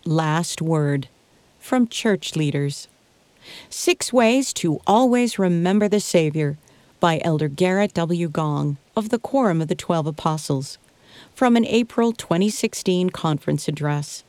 last word from church leaders. 6 Ways to Always Remember the Savior by Elder Garrett W. Gong of the Quorum of the 12 Apostles, from an April 2016 conference address.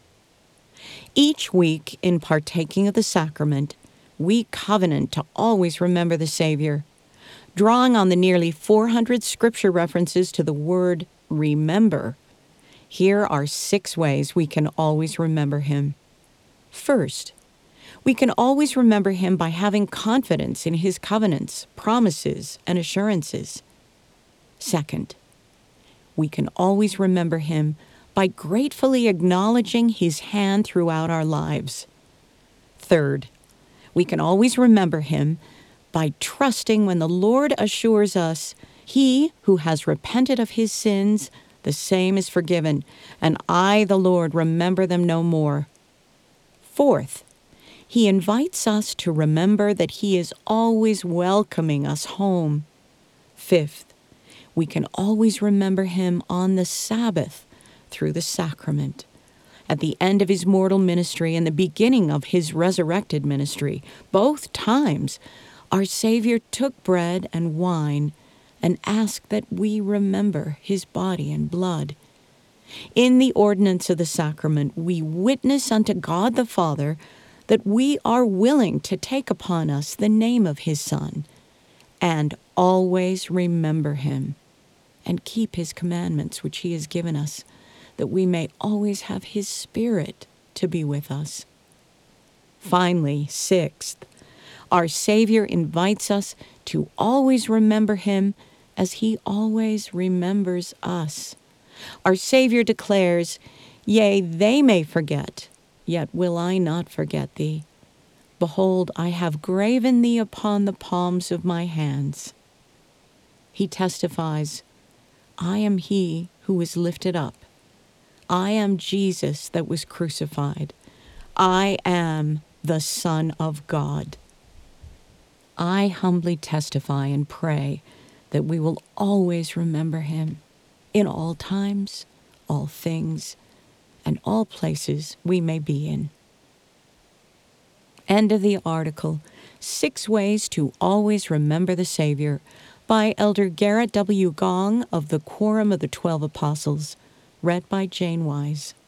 Each week, in partaking of the sacrament, we covenant to always remember the Savior. Drawing on the nearly 400 scripture references to the word remember, here are 6 ways we can always remember him. First, we can always remember him by having confidence in his covenants, promises, and assurances. Second, we can always remember him by gratefully acknowledging his hand throughout our lives. Third, we can always remember him by trusting when the Lord assures us, "He who has repented of his sins, the same is forgiven, and I, the Lord, remember them no more." Fourth, he invites us to remember that he is always welcoming us home. Fifth, we can always remember him on the Sabbath through the sacrament. At the end of his mortal ministry and the beginning of his resurrected ministry, both times, our Savior took bread and wine and asked that we remember his body and blood. In the ordinance of the sacrament, we witness unto God the Father that we are willing to take upon us the name of his Son and always remember him and keep his commandments which he has given us, that we may always have his Spirit to be with us. Finally, sixth, our Savior invites us to always remember him as he always remembers us. Our Savior declares, "Yea, they may forget, yet will I not forget thee. Behold, I have graven thee upon the palms of my hands." He testifies, "I am he who was lifted up. I am Jesus that was crucified. I am the Son of God." I humbly testify and pray that we will always remember him in all times, all things, and all places we may be in. End of the article, 6 Ways to Always Remember the Savior, by Elder Garrett W. Gong of the Quorum of the 12 Apostles, read by Jane Wise.